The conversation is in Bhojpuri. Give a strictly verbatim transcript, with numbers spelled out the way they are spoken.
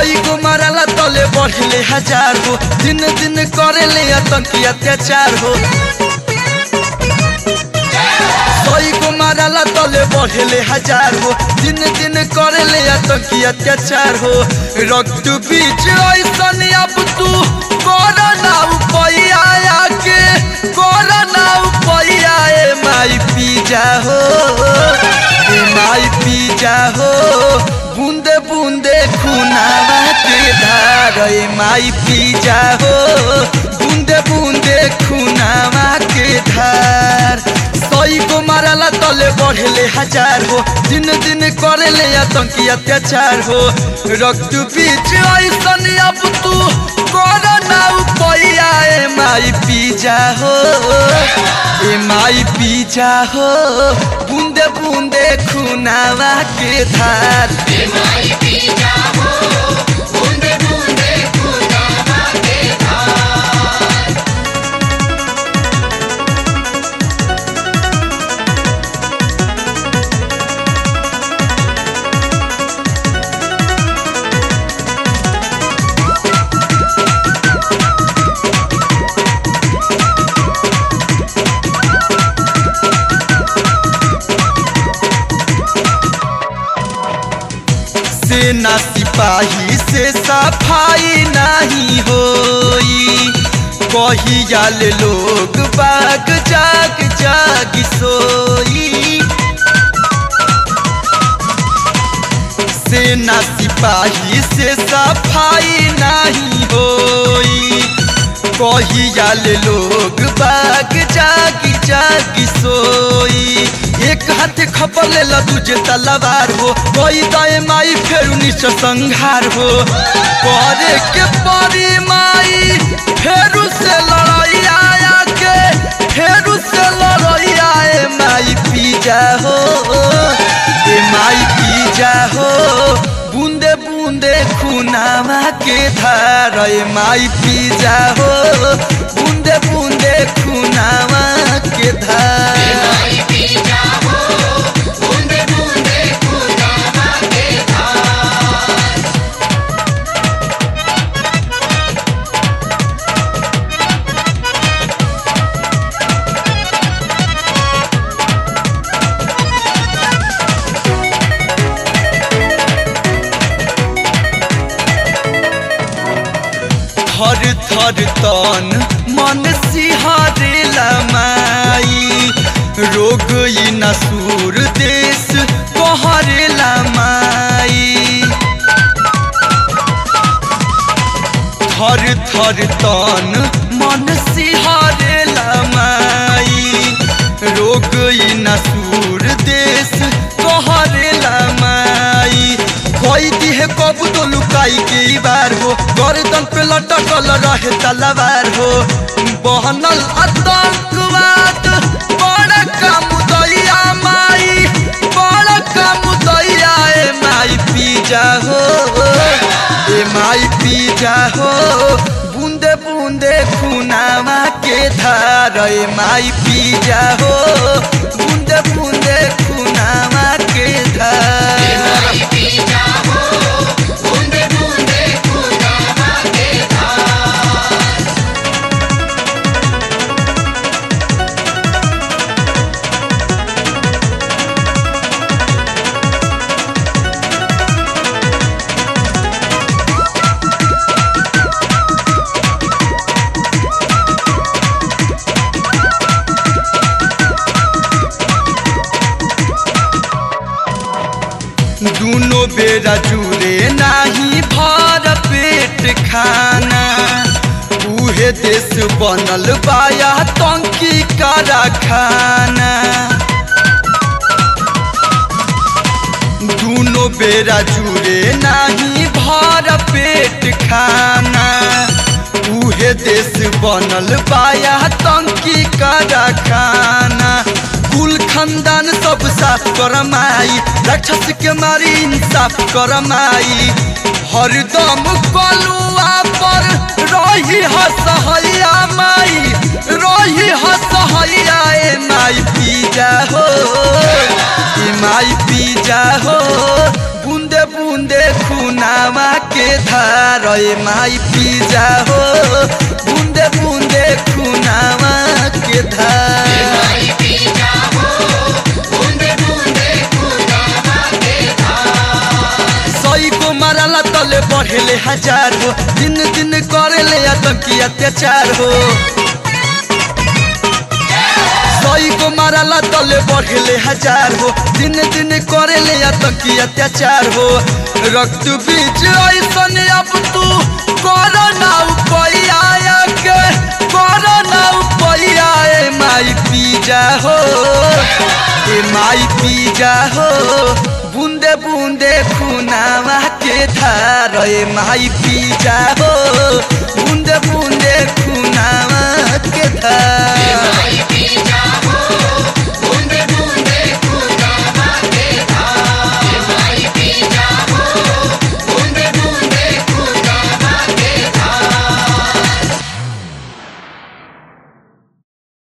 सही को मारला तले बढ़ले हजार हो दिन दिन करेले आतंकी अत्याचार हो सही को मारला तले बढ़ले हजार हो दिन दिन करेले आतंकी अत्याचार हो रक्त बीच ऐसन अब तू कोरोना उपैया के कोरोना उपैया ए माई पीजा हो ए माई पीजा हो बूंदे बूंदे खूनावा के धार ए माई पीजा हो बूंदे बूंदे खूनावा के धार सही को मारला तले बढ़ले हजार हो दिन दिन करेले आतंकी अत्याचार हो रक्त बीच ऐसन अब तू कोरोना उपैया ए माई पीजा हो ए माई पीजा हो बूंदे बूंदे खूनावा के धार ए माई पीजा हो बूंदे बूंदे खूनावा के धार। सेना सिपाही से सफाई नहीं होई कहियाल लोग बाग जाग जाग सोई सेना सिपाही से सफाई नहीं होई कहियाल लोग बाग जाग जाग सोई एक हाथ खपल ला दूजे तलवार हो कोई दाए माई फेरू निश संहार हो करे के परी माई फेरू से लड़ाई आया के फेरू से लड़ाई आए माई पीजा हो ए माई पीजा हो बूंदे बूंदे खूनावा के धार ए माई पीजा हो बूंदे बूंदे खूनावा के धार ए माई पीजा हो बूंदे बूंदे खूनावा के धार। थर थर तन मन सिहारेला माई रोग ई नसूर देश कहरेला माई थर थर तन मन सिहारेला माई रोग ई नसूर देश कहरेला माई कोई दिहे कब तो लुकाई के बार हो गर्दन पे लटकल रहे तलवार हो बहनल आतंकवाद बड़ा कामुदैया माई बड़ा कामुदैया ए माई पीजा हो ए माई पीजा हो बूंदे बूंदे खूनावा के धार ए माई पीजा हो बूंदे बूंदे खूनावा के धार ए माई पीजा हो बूंदे बूंदे खूनावा के धार। दूनो बेरा जुरे नाही भर पेट खाना उहे देश बनल बाया तंकी कारखाना दूनो बेरा जुरे नाही भर पेट खाना उहे देश बनल बाया तंकी कारखाना कुल खानदान सब साफ करमाई राक्षस के मारी इंसाफ करमाई हरदम कलुआ पर रही हसहैया माई रही हसहैया ए माई पीजा हो ए माई पीजा हो बूंदे बूंदे खूनावा के धार ए माई पी जा हो बूंदे बूंदे खुनावा के धार माई पी जा हो बूंदे बूंदे खुनावा के धार सई को मारला तले बढ़ेले हजार हो दिन दिन करेले आतंकी अत्याचार हो सई को मारला तले बढ़ेले हजार हो दिन दिन करेले आतंकी अत्याचार हो रक्त बीज ऐसन अब तू कोरोना उपैया के कोरोना उपैया ए माई पी जा हो ए माई पी जा हो बूंदे बूंदे खुनावा के धार ए माई पी जा हो बूंदे